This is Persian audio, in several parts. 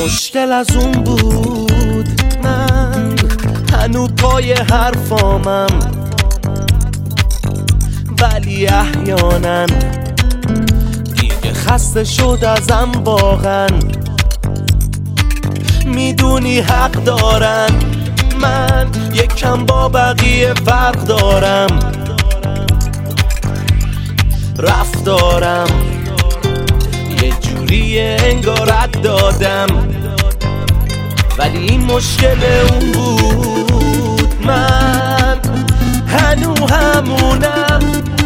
مشکل از اون بود من هنو پای حرفامم، ولی احیانا دیگه خسته شد ازم واقعا. میدونی حق دارن، من یکم با بقیه فرق دارم، رفتارم یه جوریه انگارت دادم، ولی این مشکل اون بود. من هنو همونم،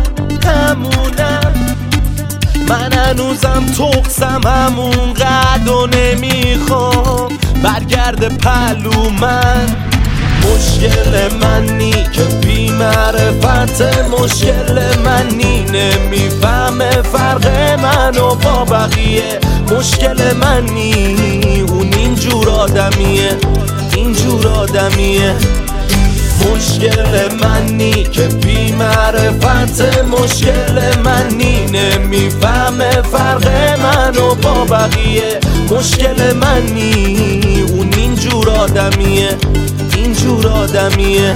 من هنوزم تقصم همون قد و نمیخوام برگرد پلو من. مشکل منی که بی معرفت، مشکل منی نمیفهمه فرق منو با بقیه، مشکل منی اون اینجور آدمیه، اینجور آدمیه. مشکل منی که بی معرفت، مشکل منی نمیفهمه فرق منو با بقیه، مشکل منی اون اینجور آدمیه، اینجور آدمیه.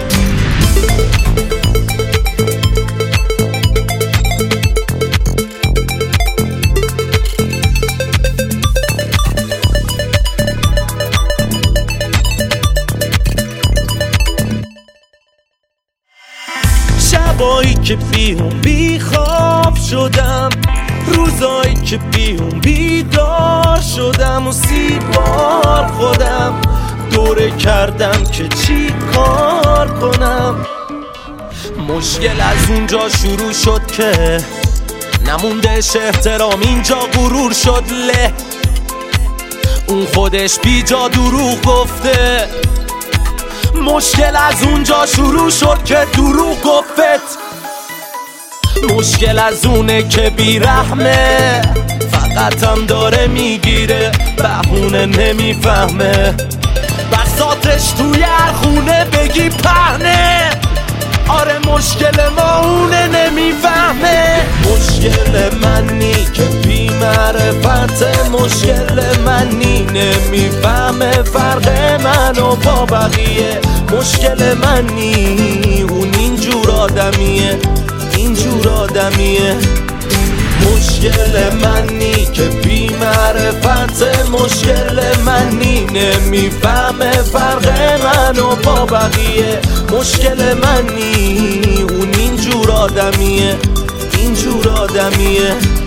شبایی که بی خواب شدم، روزایی که بیدار شدم و 30 بار خودم دوره کردم که چی کار کنم. مشکل از اونجا شروع شد که نموندش احترام، اینجا غرور شد له، اون خودش بی جا دروغ گفته. مشکل از اونجا شروع شد که دروغ گفت. مشکل از اونه که بیرحمه، فقط هم داره میگیره، بهونه نمیفهمه، بساطش توی هر خونه بگی پهنه. آره مشکل ما اونه نمیفهمه. مشکل منی که بی معرفت، مشکل منی نمیفهمه فرق منو با بقیه، مشکل منی اون اینجور آدمیه، اینجور آدمیه. مشکل منی که بی معرفت، مشکل منی نمیفهمه فرق منو با بقیه، مشکل منی اون اینجور آدمیه، اینجور آدمیه.